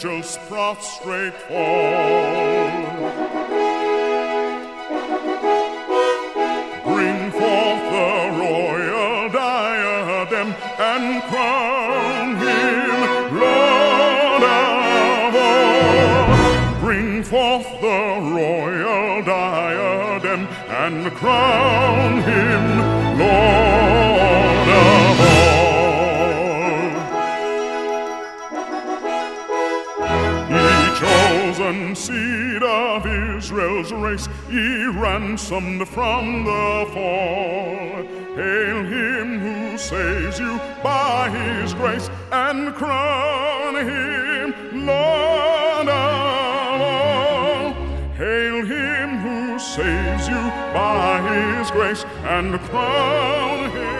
angels prostrate fall. Bring forth the royal diadem and crown him Lord of all. Bring forth the royal diadem and crown him Lord of all. Ye chosen seed of Israel's race, ye ransomed from the fall. Hail him who saves you by his grace and crown him Lord of all. Hail him who saves you by his grace and crown him